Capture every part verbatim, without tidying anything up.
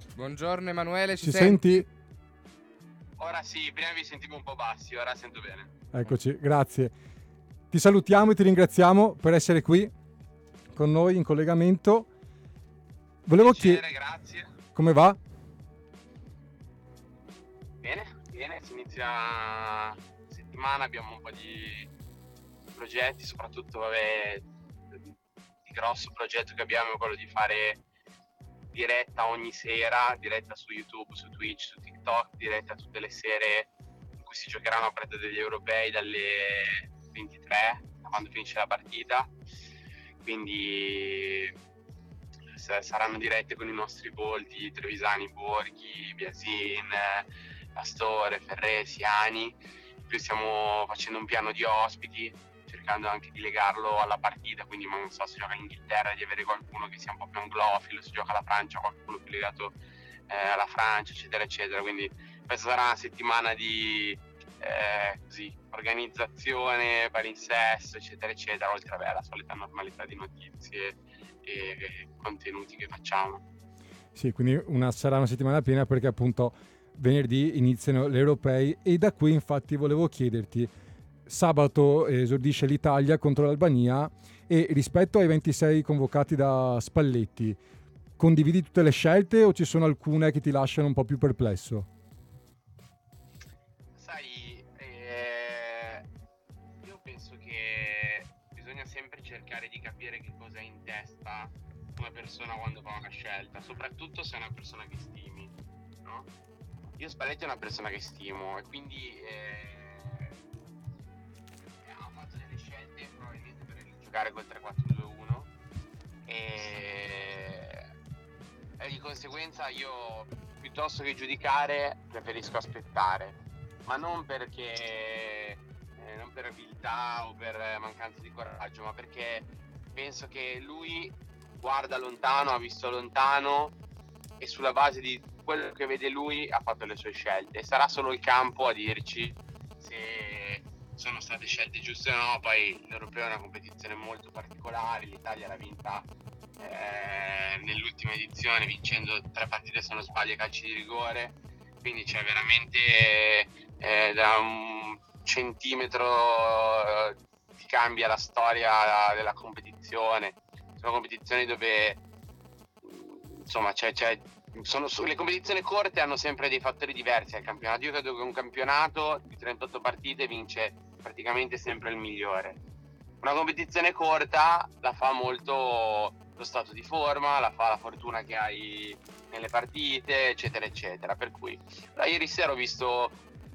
Buongiorno Emanuele, ci, Ci senti? senti? Ora sì, prima vi sentivo un po' bassi, ora sento bene. Eccoci, grazie. Ti salutiamo e ti ringraziamo per essere qui con noi in collegamento. Volevo Piacere, chiedere grazie. come va? Bene, bene, si inizia la settimana, abbiamo un po' di progetti, soprattutto vabbè, il grosso progetto che abbiamo è quello di fare diretta ogni sera, diretta su YouTube, su Twitch, su TikTok, diretta tutte le sere in cui si giocheranno a partita degli europei dalle ventitré, da quando finisce la partita. Quindi saranno dirette con i nostri volti, Trevisani, Borghi, Biasin, Pastore, Ferresi, Ani. In più stiamo facendo un piano di ospiti, cercando anche di legarlo alla partita, quindi non so, se gioca in Inghilterra di avere qualcuno che sia un po' più anglofilo, se gioca alla Francia qualcuno più legato eh, alla Francia, eccetera eccetera. Quindi questa sarà una settimana di eh, così, organizzazione, palinsesto, eccetera eccetera, oltre vabbè, alla solita normalità di notizie e, e contenuti che facciamo. Sì, quindi una, sarà una settimana piena perché appunto venerdì iniziano gli europei e da qui infatti volevo chiederti, sabato esordisce l'Italia contro l'Albania e rispetto ai ventisei convocati da Spalletti, condividi tutte le scelte o ci sono alcune che ti lasciano un po' più perplesso? Sai, eh, io penso che bisogna sempre cercare di capire che cosa è in testa una persona quando fa una scelta, soprattutto se è una persona che stimi, no? Io Spalletti è una persona che stimo e quindi eh, ho fatto delle scelte probabilmente per giocare col tre quattro due uno e, e di conseguenza io piuttosto che giudicare preferisco aspettare, ma non perché eh, non per abilità o per mancanza di coraggio, ma perché penso che lui guarda lontano, ha visto lontano e sulla base di quello che vede lui ha fatto le sue scelte. Sarà solo il campo a dirci se sono state scelte giuste o no. Poi l'Europeo è una competizione molto particolare, l'Italia l'ha vinta eh, nell'ultima edizione vincendo tre partite se non sbaglio calci di rigore, quindi c'è veramente eh, da un centimetro eh, ti cambia la storia della competizione. Sono competizioni dove insomma c'è, c'è sono le competizioni corte hanno sempre dei fattori diversi al campionato. Io credo che un campionato di trentotto partite vince praticamente sempre il migliore. Una competizione corta la fa molto lo stato di forma, la fa la fortuna che hai nelle partite, eccetera eccetera. Per cui ieri sera ho visto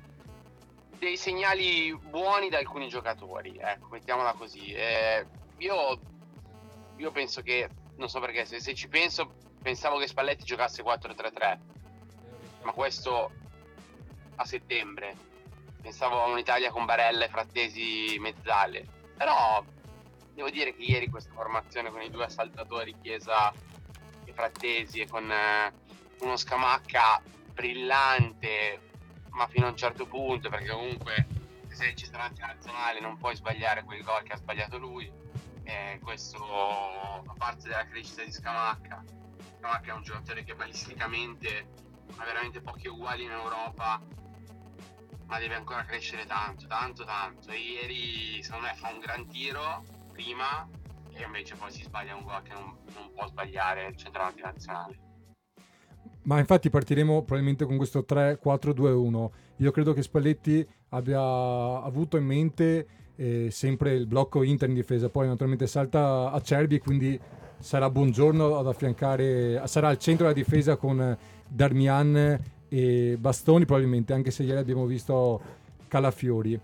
dei segnali buoni da alcuni giocatori, ecco, mettiamola così. Eh, io, io penso che, non so perché, se, se ci penso, pensavo che Spalletti giocasse quattro tre tre, ma questo a settembre. Pensavo a un'Italia con Barella e Frattesi mezzale, però devo dire che ieri questa formazione con i due assaltatori Chiesa e Frattesi e con eh, uno Scamacca brillante, ma fino a un certo punto, perché comunque se sei centravanti nazionale non puoi sbagliare quel gol che ha sbagliato lui. Eh, questo a parte della crescita di Scamacca. Scamacca è un giocatore che balisticamente ha veramente pochi uguali in Europa, ma deve ancora crescere tanto, tanto, tanto. E ieri secondo me fa un gran tiro prima e invece poi si sbaglia un gol che non, non può sbagliare il centravanti nazionale. Ma infatti partiremo probabilmente con questo tre quattro due uno. Io credo che Spalletti abbia avuto in mente eh, sempre il blocco Inter in difesa, poi naturalmente salta Acerbi, quindi sarà Buongiorno ad affiancare, sarà al centro della difesa con Darmian e Bastoni probabilmente, anche se ieri abbiamo visto Calafiori.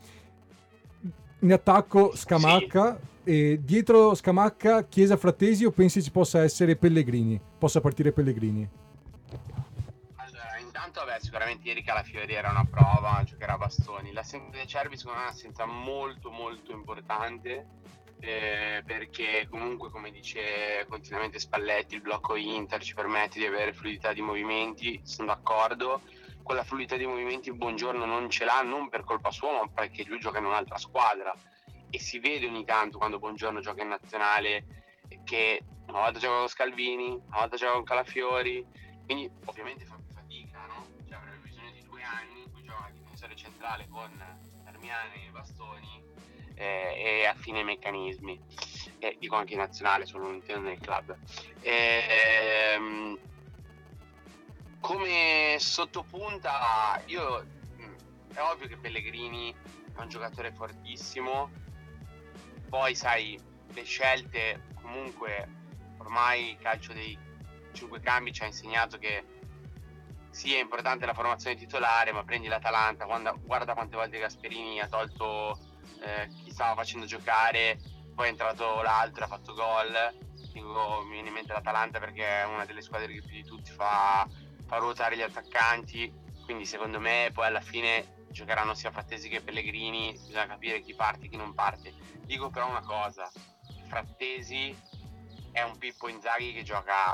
In attacco Scamacca sì. E dietro Scamacca Chiesa Frattesi, o pensi ci possa essere Pellegrini? Possa partire Pellegrini? Allora, intanto vabbè, sicuramente ieri Calafiori era una prova, giocherà a Bastoni. L'assenza di Acerbi secondo me è un'assenza molto molto importante, eh, perché comunque, come dice continuamente Spalletti, il blocco Inter ci permette di avere fluidità di movimenti, sono d'accordo. Quella fluidità di movimenti il Buongiorno non ce l'ha, non per colpa sua, ma perché lui gioca in un'altra squadra e si vede ogni tanto quando Buongiorno gioca in nazionale che una volta gioca con Scalvini, una volta gioca con Calafiori quindi ovviamente fa più fatica, no? Cioè avrebbe bisogno di due anni in cui gioca difensore centrale con Darmiani e Bastoni eh, e affine ai meccanismi, e dico anche in nazionale, sono un intendo nel club. Ehm, come sottopunta, io mh, è ovvio che Pellegrini è un giocatore fortissimo, poi sai, le scelte comunque, ormai il calcio dei cinque cambi ci ha insegnato che sì, è importante la formazione titolare, ma prendi l'Atalanta, guarda, guarda quante volte Gasperini ha tolto eh, chi stava facendo giocare, poi è entrato l'altro, ha fatto gol. Dico, mi viene in mente l'Atalanta perché è una delle squadre che più di tutti fa, fa ruotare gli attaccanti, quindi secondo me poi alla fine giocheranno sia Frattesi che Pellegrini, bisogna capire chi parte e chi non parte. Dico però una cosa, Frattesi è un Pippo Inzaghi che gioca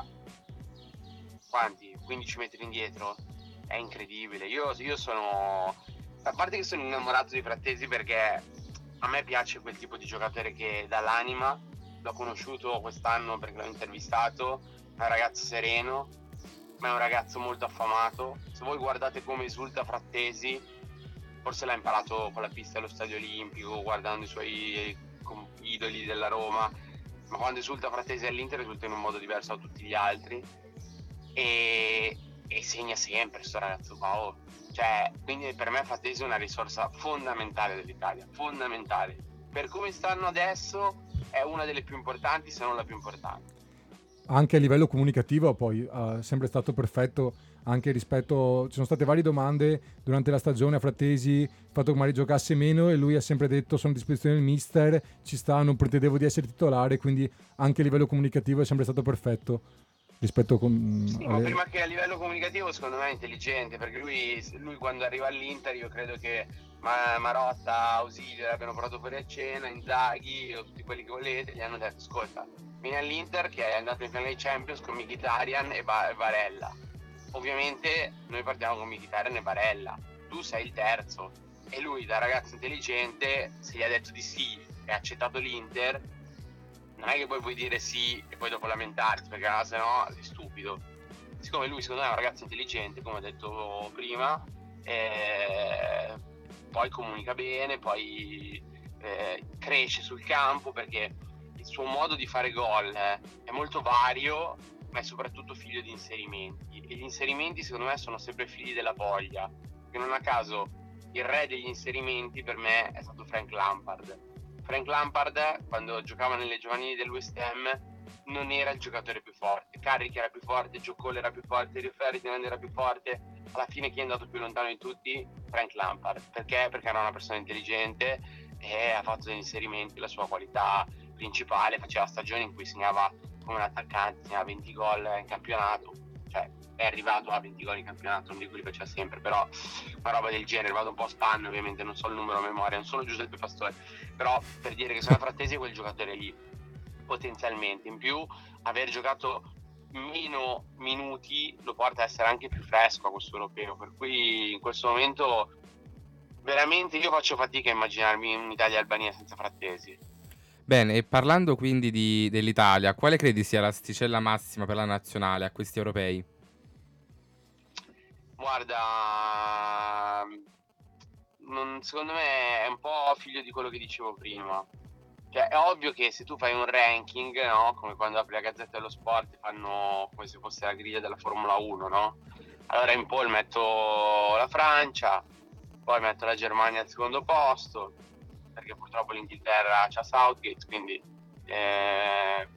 quanti? quindici metri indietro, è incredibile. Io, io sono, a parte che sono innamorato di Frattesi perché a me piace quel tipo di giocatore che dà l'anima, l'ho conosciuto quest'anno perché l'ho intervistato, è un ragazzo sereno, ma è un ragazzo molto affamato. Se voi guardate come esulta Frattesi, forse l'ha imparato con la pista allo Stadio Olimpico, guardando i suoi idoli della Roma, ma quando esulta Frattesi all'Inter esulta in un modo diverso da tutti gli altri e, e segna sempre sto ragazzo qua, oh. Cioè, quindi per me Frattesi è una risorsa fondamentale dell'Italia, fondamentale. Per come stanno adesso è una delle più importanti, se non la più importante. Anche a livello comunicativo poi è sempre stato perfetto, anche rispetto, ci sono state varie domande durante la stagione a Frattesi, il fatto che magari giocasse meno, e lui ha sempre detto sono a disposizione del mister, ci sta, non pretendevo di essere titolare, quindi anche a livello comunicativo è sempre stato perfetto rispetto con, sì, alle... ma prima che a livello comunicativo secondo me è intelligente, perché lui, lui quando arriva all'Inter io credo che Marotta, Ausilio l'abbiano portato fuori a cena, Inzaghi o tutti quelli che volete, gli hanno detto ascolta, vieni all'Inter che è andato in finale di Champions con Mkhitaryan e Barella. Ovviamente noi partiamo con Mkhitaryan e Barella, tu sei il terzo, e lui da ragazzo intelligente, se gli ha detto di sì e ha accettato l'Inter, non è che poi puoi dire sì e poi dopo lamentarti, perché no, se no sei stupido. Siccome lui secondo me è un ragazzo intelligente, come ho detto prima, eh, poi comunica bene, poi eh, cresce sul campo, perché il suo modo di fare gol eh, è molto vario, ma è soprattutto figlio di inserimenti, e gli inserimenti secondo me sono sempre figli della voglia, che non a caso il re degli inserimenti per me è stato Frank Lampard. Frank Lampard, quando giocava nelle giovanili del West Ham, non era il giocatore più forte. Carrick era più forte, Joe Cole era più forte, Rio Ferdinand era più forte. Alla fine chi è andato più lontano di tutti? Frank Lampard. Perché? Perché era una persona intelligente e ha fatto degli inserimenti, la sua qualità principale. Faceva stagioni in cui segnava come un attaccante, segnava venti gol in campionato. Cioè, è arrivato a venti gol in campionato, non dico li faceva sempre, però una roba del genere, vado un po' a spanne, ovviamente non so il numero a memoria, non sono Giuseppe Pastore, però per dire che sono Frattesi è quel giocatore lì, potenzialmente. In più, aver giocato meno minuti lo porta a essere anche più fresco a questo europeo, per cui in questo momento veramente io faccio fatica a immaginarmi un'Italia-Albania senza Frattesi. Bene, e parlando quindi di, dell'Italia, quale credi sia l'asticella massima per la nazionale a questi europei? Guarda, non, secondo me è un po' figlio di quello che dicevo prima. Cioè, è ovvio che se tu fai un ranking, no? Come quando apri la Gazzetta dello Sport, fanno come se fosse la griglia della Formula uno, no? Allora in pole metto la Francia, poi metto la Germania al secondo posto, perché purtroppo l'Inghilterra c'ha Southgate, quindi eh,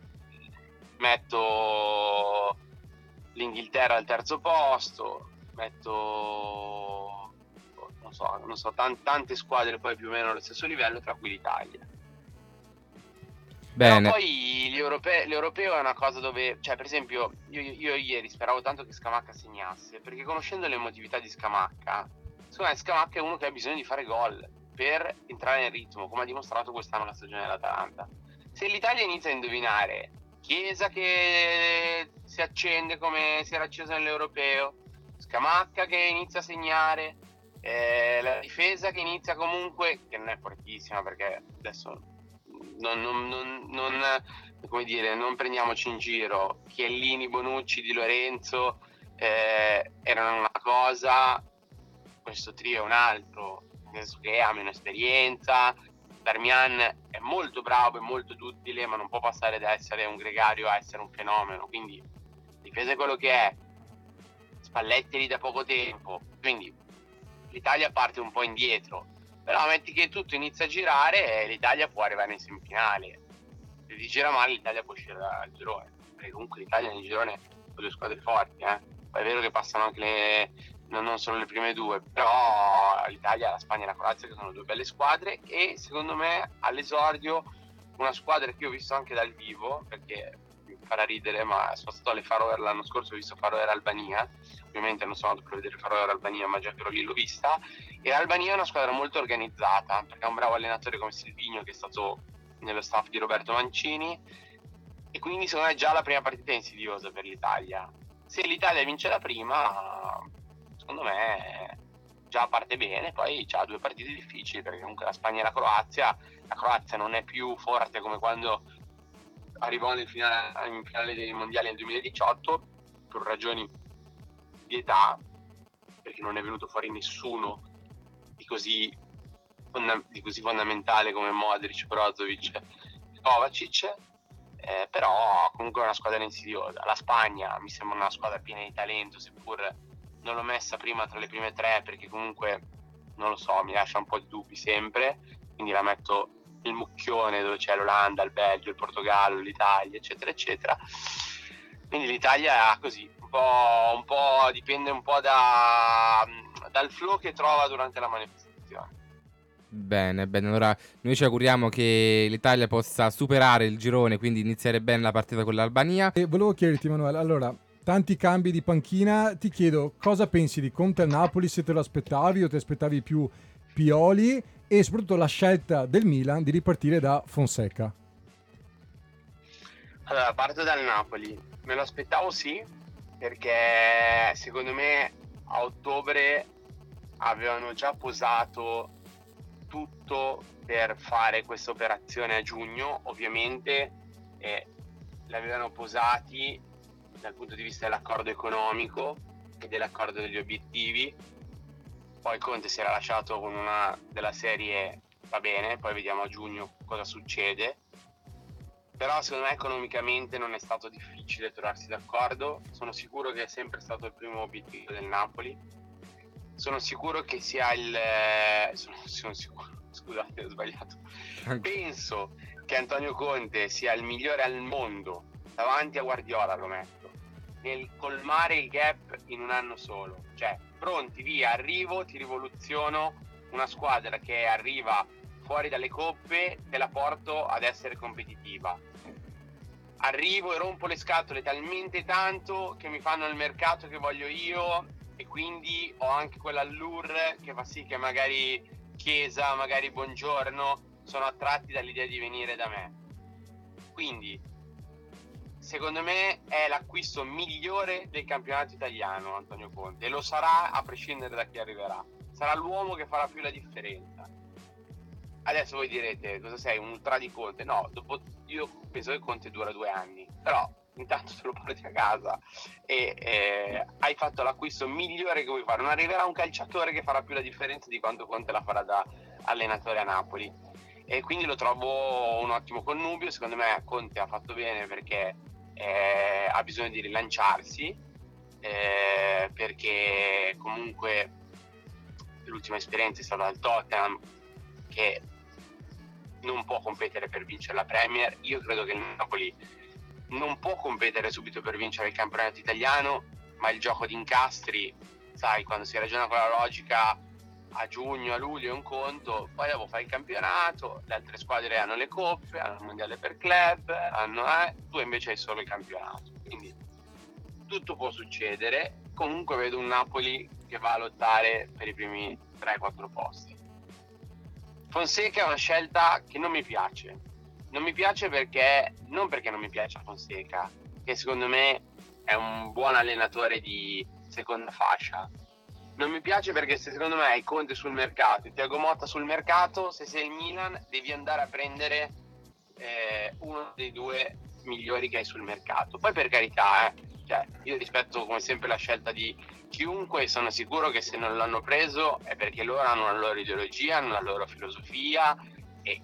metto l'Inghilterra al terzo posto, metto non so, non so t- tante squadre poi più o meno allo stesso livello, tra cui l'Italia. Bene. Però poi gli europe- l'europeo è una cosa dove, cioè per esempio io, io ieri speravo tanto che Scamacca segnasse, perché conoscendo l'emotività di Scamacca, secondo me Scamacca è uno che ha bisogno di fare gol per entrare nel ritmo, come ha dimostrato quest'anno la stagione dell'Atalanta. Se l'Italia inizia a indovinare Chiesa che si accende come si era acceso nell'europeo, Scamacca che inizia a segnare, eh, la difesa che inizia comunque, che non è fortissima perché adesso non, non, non, non come dire, non prendiamoci in giro, Chiellini, Bonucci, Di Lorenzo, eh, erano una cosa, questo trio è un altro, nel senso che ha meno esperienza. Darmian è molto bravo e molto duttile, ma non può passare da essere un gregario a essere un fenomeno, quindi difesa è quello che è. Spalletti lì da poco tempo, quindi l'Italia parte un po' indietro, però metti che tutto inizia a girare e l'Italia può arrivare in semifinale. Se ti gira male l'Italia può uscire dal girone, perché comunque l'Italia nel girone ha due squadre forti, eh. Poi è vero che passano anche le, non solo le prime due, però l'Italia, la Spagna e la Croazia che sono due belle squadre, e secondo me all'esordio una squadra che io ho visto anche dal vivo, perché mi farà ridere, ma sono stato alle Faroe l'anno scorso, ho visto Faroe Albania, ovviamente non sono andato per vedere Faroe Albania, ma già che ero lì l'ho vista, e l'Albania è una squadra molto organizzata, perché ha un bravo allenatore come Silvigno che è stato nello staff di Roberto Mancini, e quindi secondo me già la prima partita è insidiosa per l'Italia. Se l'Italia vince la prima, secondo me già parte bene, poi c'ha due partite difficili, perché comunque la Spagna e la Croazia, la Croazia non è più forte come quando arrivò nel finale, in finale dei mondiali nel duemiladiciotto, per ragioni di età, perché non è venuto fuori nessuno di così, di così fondamentale come Modric, Brozovic e Kovacic. Eh, però comunque è una squadra insidiosa. La Spagna mi sembra una squadra piena di talento, seppur non l'ho messa prima tra le prime tre, perché comunque non lo so, mi lascia un po' di dubbi sempre, quindi la metto nel mucchione dove c'è l'Olanda, il Belgio, il Portogallo, l'Italia, eccetera eccetera. Quindi l'Italia così un po', un po' dipende un po' da, dal flow che trova durante la manifestazione. Bene, bene, allora noi ci auguriamo che l'Italia possa superare il girone, quindi iniziare bene la partita con l'Albania. E volevo chiederti, Emanuele, allora, tanti cambi di panchina, ti chiedo cosa pensi di Conte al Napoli, se te lo aspettavi o ti aspettavi più Pioli, e soprattutto la scelta del Milan di ripartire da Fonseca. Allora, parto dal Napoli, me lo aspettavo sì, perché secondo me a ottobre avevano già posato tutto per fare questa operazione a giugno, ovviamente eh, l'avevano posati dal punto di vista dell'accordo economico e dell'accordo degli obiettivi. Poi Conte si era lasciato con una della serie va bene, poi vediamo a giugno cosa succede, però secondo me economicamente non è stato difficile trovarsi d'accordo. Sono sicuro che è sempre stato il primo obiettivo del Napoli. Sono sicuro che sia il... Sono, sono sicuro, scusate, ho sbagliato. Penso che Antonio Conte sia il migliore al mondo, davanti a Guardiola lo metto, nel colmare il gap in un anno solo. Cioè, pronti, via, arrivo, ti rivoluziono una squadra che arriva fuori dalle coppe, te la porto ad essere competitiva. Arrivo e rompo le scatole talmente tanto che mi fanno il mercato che voglio io, e quindi ho anche quell'allure che fa sì che magari Chiesa, magari Buongiorno sono attratti dall'idea di venire da me. Quindi secondo me è l'acquisto migliore del campionato italiano Antonio Conte, e lo sarà a prescindere da chi arriverà. Sarà l'uomo che farà più la differenza. Adesso voi direte, cosa sei, un ultra di Conte? No, dopo, io penso che Conte dura due anni, però intanto te lo porti a casa e eh, hai fatto l'acquisto migliore che vuoi fare. Non arriverà un calciatore che farà più la differenza di quanto Conte la farà da allenatore a Napoli, e quindi lo trovo un ottimo connubio. Secondo me Conte ha fatto bene perché eh, ha bisogno di rilanciarsi, eh, perché comunque l'ultima esperienza è stata al Tottenham, che non può competere per vincere la Premier. Io credo che il Napoli non può competere subito per vincere il campionato italiano, ma il gioco di incastri, sai, quando si ragiona con la logica, a giugno, a luglio è un conto, poi dopo fai il campionato, le altre squadre hanno le coppe, hanno il mondiale per club, hanno, eh, tu invece hai solo il campionato, quindi tutto può succedere. Comunque vedo un Napoli che va a lottare per i primi tre quattro posti. Fonseca è una scelta che non mi piace. Non mi piace perché, non perché non mi piace Fonseca, che secondo me è un buon allenatore di seconda fascia. Non mi piace perché se secondo me hai Conte sul mercato e Thiago Motta sul mercato, se sei il Milan devi andare a prendere eh, uno dei due migliori che hai sul mercato. Poi per carità, eh, Cioè, io rispetto come sempre la scelta di chiunque, sono sicuro che se non l'hanno preso è perché loro hanno la loro ideologia, hanno la loro filosofia e,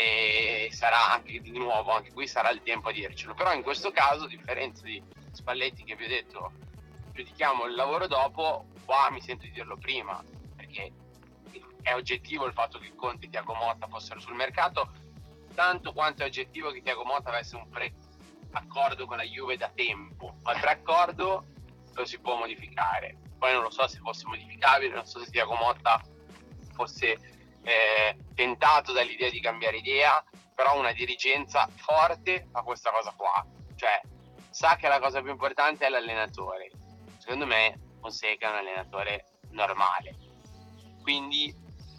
e sarà anche di nuovo, anche qui sarà il tempo a dircelo. Però in questo caso, a differenza di Spalletti che vi ho detto, giudichiamo il lavoro dopo, qua mi sento di dirlo prima, perché è oggettivo il fatto che Conte e Thiago Motta fossero sul mercato, tanto quanto è oggettivo che Thiago Motta avesse un pre-accordo con la Juve da tempo, ma il pre-accordo lo si può modificare. Poi non lo so se fosse modificabile, non so se Thiago Motta fosse eh, tentato dall'idea di cambiare idea, però una dirigenza forte fa questa cosa qua, cioè sa che la cosa più importante è l'allenatore. Secondo me Fonseca è un allenatore normale, quindi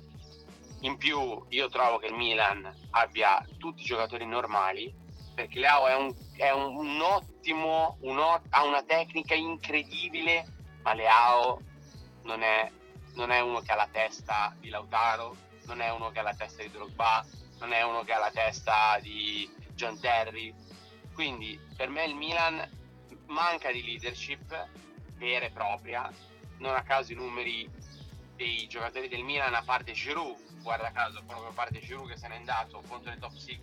in più io trovo che il Milan abbia tutti i giocatori normali, perché Leao è un, è un, un ottimo un, ha una tecnica incredibile, ma Leao non è, non è uno che ha la testa di Lautaro, non è uno che ha la testa di Drogba, non è uno che ha la testa di John Terry. Quindi per me il Milan manca di leadership vera e propria. Non a caso i numeri dei giocatori del Milan, a parte Giroud, guarda caso proprio a parte Giroud che se n'è andato contro le top sei,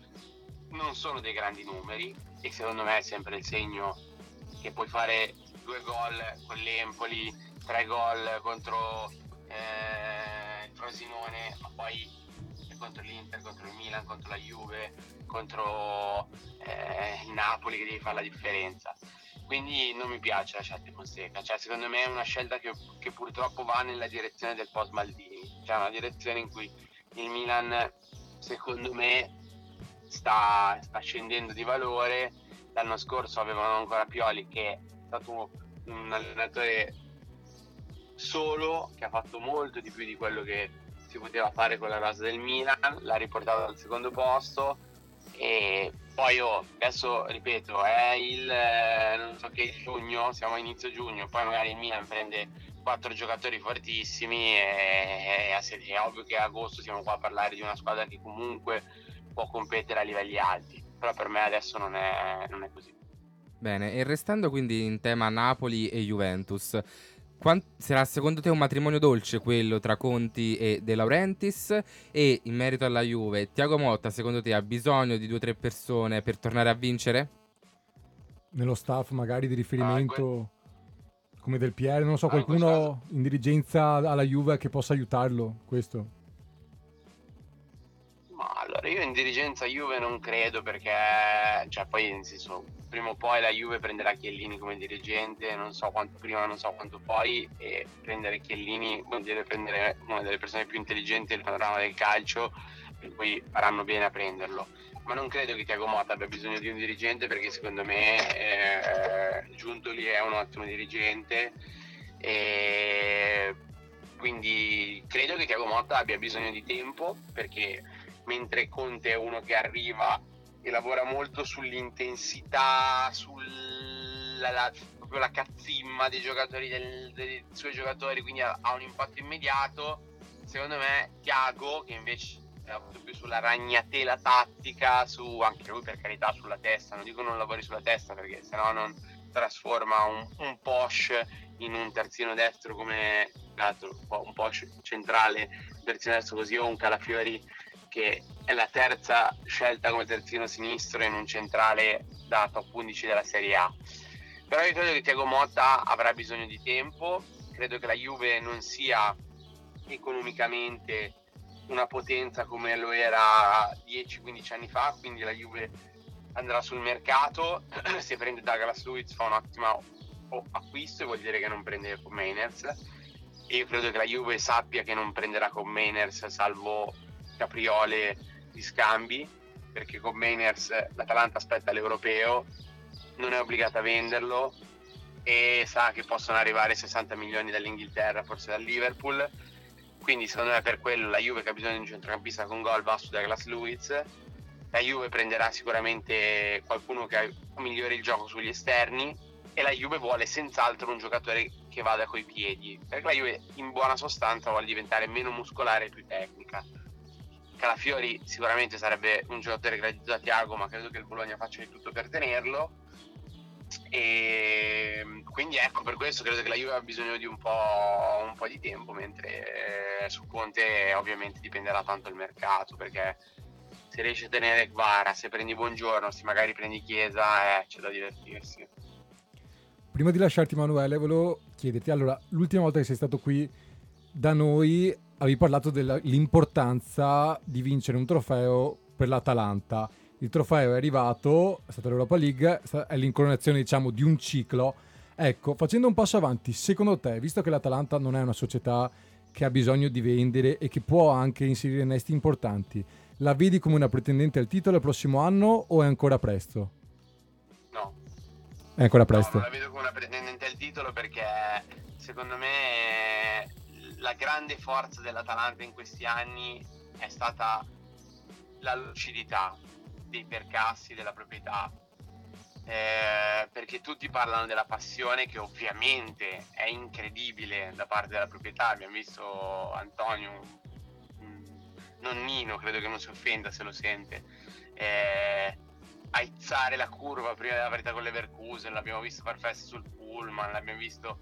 non sono dei grandi numeri, e secondo me è sempre il segno che puoi fare due gol con l'Empoli, tre gol contro eh, il Frosinone, ma poi contro l'Inter, contro il Milan, contro la Juve, contro eh, il Napoli che devi fare la differenza. Quindi non mi piace la scelta di Fonseca, cioè secondo me è una scelta che, che purtroppo va nella direzione del post Maldini, cioè una direzione in cui il Milan secondo me sta, sta scendendo di valore. L'anno scorso avevano ancora Pioli, che è stato un allenatore solo, che ha fatto molto di più di quello che si poteva fare con la rosa del Milan, l'ha riportato al secondo posto. E poi oh, adesso ripeto, è il eh, non so che giugno, siamo a inizio giugno, poi magari il Milan prende quattro giocatori fortissimi e, e è ovvio che a agosto siamo qua a parlare di una squadra che comunque può competere a livelli alti, però per me adesso non è, non è così. Bene, e restando quindi in tema Napoli e Juventus, Quant- sarà secondo te un matrimonio dolce quello tra Conti e De Laurentiis? E in merito alla Juve, Thiago Motta secondo te ha bisogno di due o tre persone per tornare a vincere? Nello staff magari di riferimento Ah, come Del Piero, non lo so, Ah, in questo qualcuno in dirigenza alla Juve che possa aiutarlo, questo. Ma allora io in dirigenza Juve non credo, perché cioè poi nel senso prima o poi la Juve prenderà Chiellini come dirigente, non so quanto prima, non so quanto poi, e prendere Chiellini vuol dire prendere una delle persone più intelligenti del panorama del calcio, per cui faranno bene a prenderlo. Ma non credo che Thiago Motta abbia bisogno di un dirigente, perché secondo me eh, Giuntoli è un ottimo dirigente, e quindi credo che Thiago Motta abbia bisogno di tempo, perché mentre Conte è uno che arriva e lavora molto sull'intensità, sulla la, proprio la cazzimma dei giocatori, del, dei suoi giocatori, quindi ha, ha un impatto immediato. Secondo me Thiago, che invece è molto più sulla ragnatela tattica, su anche lui per carità sulla testa, non dico non lavori sulla testa perché sennò non trasforma un, un Posh in un terzino destro come l'altro, un Posh centrale, un terzino destro così, o un Calafiori che è la terza scelta come terzino sinistro in un centrale da top undici della Serie A. Però io credo che Thiago Motta avrà bisogno di tempo, credo che la Juve non sia economicamente una potenza come lo era dieci quindici anni fa, quindi la Juve andrà sul mercato, se prende Douglas Luiz fa un ottimo acquisto e vuol dire che non prende con Mainers, e io credo che la Juve sappia che non prenderà con Mainers salvo capriole di scambi, perché con Mainers l'Atalanta aspetta l'europeo, non è obbligata a venderlo e sa che possono arrivare sessanta milioni dall'Inghilterra, forse dal Liverpool, quindi secondo me per quello la Juve che ha bisogno di un centrocampista con gol va su Douglas Luiz. La Juve prenderà sicuramente qualcuno che migliori il gioco sugli esterni, e la Juve vuole senz'altro un giocatore che vada coi piedi, perché la Juve in buona sostanza vuole diventare meno muscolare e più tecnica. Calafiori sicuramente sarebbe un giocatore gradito da Thiago, ma credo che il Bologna faccia di tutto per tenerlo. E quindi ecco, per questo credo che la Juve ha bisogno di un po', un po' di tempo, mentre su Conte ovviamente dipenderà tanto il mercato, perché se riesci a tenere Kvara, se prendi Buongiorno, se magari prendi Chiesa, eh, c'è da divertirsi. Prima di lasciarti, Emanuele, volevo chiederti, allora, l'ultima volta che sei stato qui da noi avevi parlato dell'importanza di vincere un trofeo per l'Atalanta. Il trofeo è arrivato, è stata l'Europa League, è l'incoronazione, diciamo, di un ciclo. Ecco, facendo un passo avanti, secondo te, visto che l'Atalanta non è una società che ha bisogno di vendere e che può anche inserire innesti importanti, la vedi come una pretendente al titolo il prossimo anno o è ancora presto? No. È ancora presto? No, non la vedo come una pretendente al titolo, perché secondo me la grande forza dell'Atalanta in questi anni è stata la lucidità dei percassi della proprietà, eh, perché tutti parlano della passione, che ovviamente è incredibile da parte della proprietà. Abbiamo visto Antonio, nonnino, credo che non si offenda se lo sente, eh, aizzare la curva prima della partita con l'Leverkusen, l'abbiamo visto far festa sul pullman, l'abbiamo visto,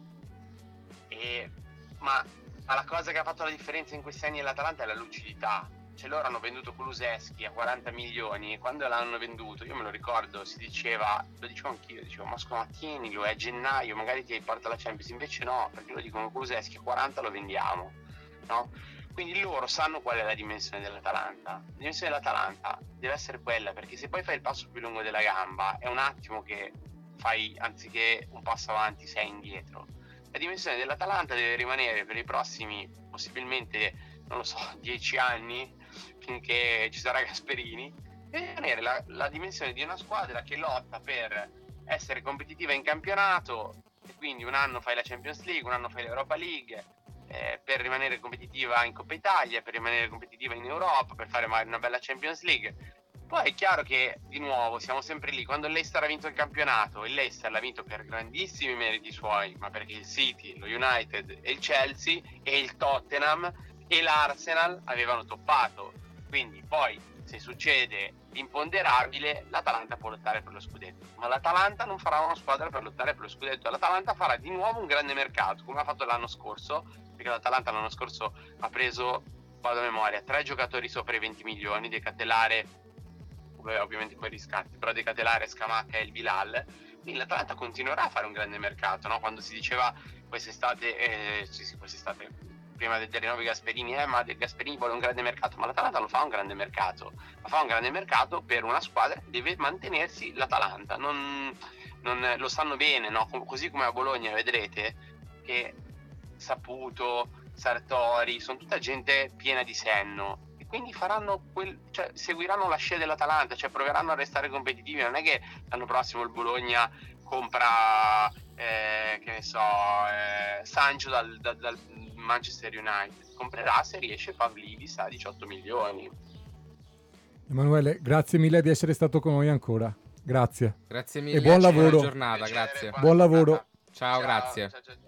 e, ma, ma la cosa che ha fatto la differenza in questi anni dell'Atalanta è la lucidità. Cioè, loro hanno venduto Kulusevski a quaranta milioni e quando l'hanno venduto, io me lo ricordo, si diceva, lo dicevo anch'io, dicevo, ma scusa, ma tienilo, è gennaio, magari ti porta la Champions. Invece no, perché lo dicono, Kulusevski a quaranta lo vendiamo, no? Quindi loro sanno qual è la dimensione dell'Atalanta. La dimensione dell'Atalanta deve essere quella, perché se poi fai il passo più lungo della gamba è un attimo che fai, anziché un passo avanti, sei indietro. La dimensione dell'Atalanta deve rimanere per i prossimi, possibilmente, non lo so, dieci anni, finché ci sarà Gasperini, deve rimanere la, la dimensione di una squadra che lotta per essere competitiva in campionato, e quindi un anno fai la Champions League, un anno fai l'Europa League, eh, per rimanere competitiva in Coppa Italia, per rimanere competitiva in Europa, per fare una bella Champions League. Poi è chiaro che, di nuovo, siamo sempre lì. Quando il Leicester ha vinto il campionato, il Leicester l'ha vinto per grandissimi meriti suoi, ma perché il City, lo United e il Chelsea e il Tottenham e l'Arsenal avevano toppato. Quindi poi, se succede l'imponderabile, l'Atalanta può lottare per lo scudetto, ma l'Atalanta non farà una squadra per lottare per lo scudetto. L'Atalanta farà di nuovo un grande mercato, come ha fatto l'anno scorso, perché l'Atalanta l'anno scorso ha preso, vado a memoria, tre giocatori sopra i venti milioni, De Catelare, ovviamente con i riscatti, però De Catelare, Scamacca e il Bilal. Quindi l'Atalanta continuerà a fare un grande mercato, no? Quando si diceva quest'estate, eh, sì, sì, quest'estate, prima del rinnovo di Gasperini, eh, ma del Gasperini vuole un grande mercato, ma l'Atalanta lo fa un grande mercato, ma fa un grande mercato per una squadra che deve mantenersi. L'Atalanta non, non lo sanno bene, no? Così come a Bologna vedrete che Saputo, Sartori, sono tutta gente piena di senno, e quindi faranno quel, cioè, seguiranno la scia dell'Atalanta, cioè proveranno a restare competitivi. Non è che l'anno prossimo il Bologna compra, eh, che ne so, eh, Sancho dal, dal, dal Manchester United, comprerà, se riesce, Pavlidis a diciotto milioni. Emanuele, grazie mille di essere stato con noi ancora. Grazie. Grazie mille. E buon lavoro. Buona giornata, grazie. Buon lavoro. Ciao, ciao, grazie. Ciao, ciao, ciao.